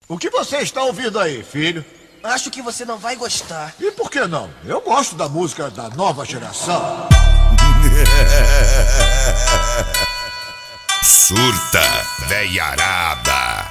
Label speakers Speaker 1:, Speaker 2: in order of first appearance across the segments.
Speaker 1: O que você está ouvindo aí, filho?
Speaker 2: Acho que você não vai gostar.
Speaker 1: E por que não? Eu gosto da música da nova geração.
Speaker 3: Surta, veiarada.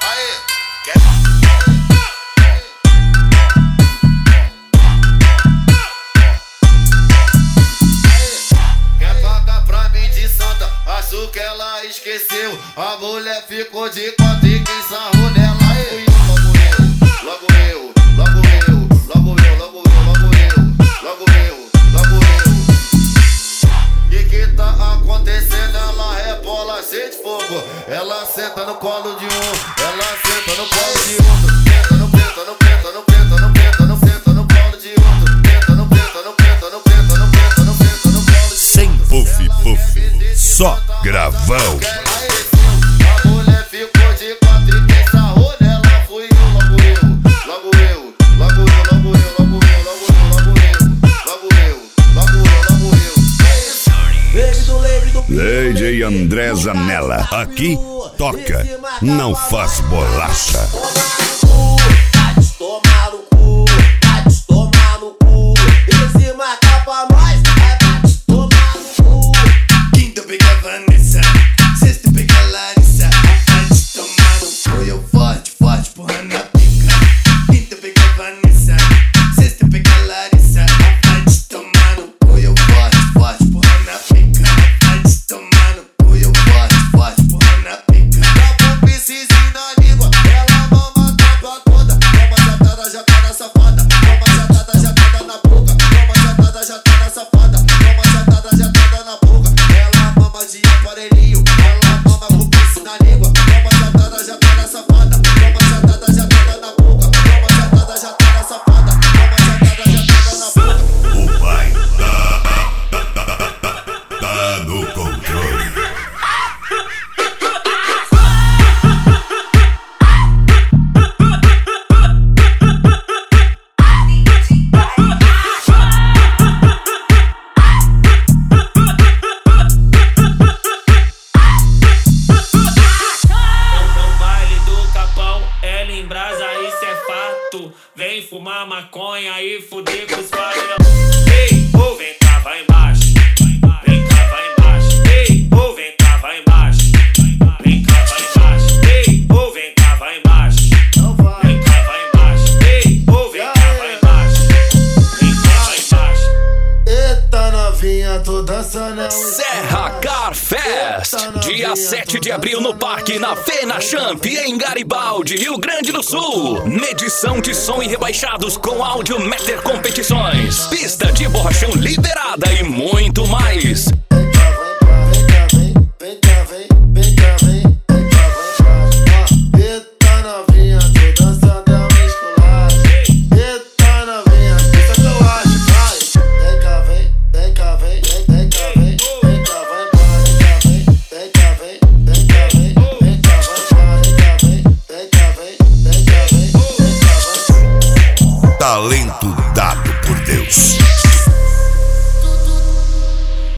Speaker 4: Quer pagar pra mim de santa? Acho que ela esqueceu. A mulher ficou de quatro e quem sarrou nela. Logo eu, logo eu, logo eu, logo eu, logo eu, logo eu, logo eu. E que tá acontecendo? Ela rebola cheia de fogo. Ela senta no colo de um, ela senta no colo de outro. Senta no penta, no penta, no penta, no penta, no penta, no colo de outro. Penta no penta, no penta, no penta, no penta, no penta, no colo de
Speaker 3: sem puff puff, só gravão.
Speaker 4: A mulher ficou de quatro e quem sarrou nela fui eu, logo eu. Logo eu, logo eu, logo eu, logo eu, logo eu, logo eu, logo eu, logo eu, logo eu.
Speaker 3: DJ André Zanella, aqui toca, não faz bolacha.
Speaker 2: Tomar no cu, tomar no cu. Esse marca pra nós, vai te tomar no cu.
Speaker 5: Quinta pega Vanessa, sexta pega Larissa. Vai te tomar no cu, eu forte, forte, porra na pica. Quinta pega Vanessa, sexta pega Larissa. Vai te tomar no cu, eu forte, forte, porra na pica. Vai te tomar no cu, eu forte, forte, porra na pica.
Speaker 4: Dá um pisezinho na língua, ela mama a capa toda. Toma jatada, já tá na safada. Toma jatada, já tá na boca. Toma jatada, já tá na safada. Toma jatada, já tá na boca. Ela mama de aparelhinho, ela mama com piso na língua. Toma jatada, já tá na safada. Toma jatada, já tá na boca. Toma jatada, já tá na safada. Toma jatada, já tá na boca.
Speaker 3: O pai tá no controle.
Speaker 6: No baile do Capão, ela em brasa, isso é fato. Vem fumar maconha e fuder com os favelas. Ei, ô, vem cá, vai embaixo. Vem cá, vai embaixo. Ei, ô, vem cá, vai embaixo. Vem cá, vai embaixo. Ei, ô, vem cá, vai embaixo. Vem cá, vai embaixo. Ei, ô, vem cá, vai embaixo. Vem cá, vai embaixo.
Speaker 4: Eita novinha, tô dançando.
Speaker 7: Serra Car Fest, dia 7 de abril no Parque, na Fena Champ, em Garibaldi, Rio Grande do Sul. Medição de som e rebaixados com áudio Meter Competições, pista de borrachão liberada e muito mais.
Speaker 4: Vem cá, vem, vem cá, vem, vem cá, vem. Eita novinha, tô dançando é um esculacho. Eita novinha, isso que eu acho, vai. Vem cá, vem, vem cá, vem, vem cá, vem, vem cá, vem, vem cá, vem, vem cá, vem, vem cá, vem, vem cá, vem, vem cá, vem, vem cá, vem, vem cá, vem.
Speaker 3: Talento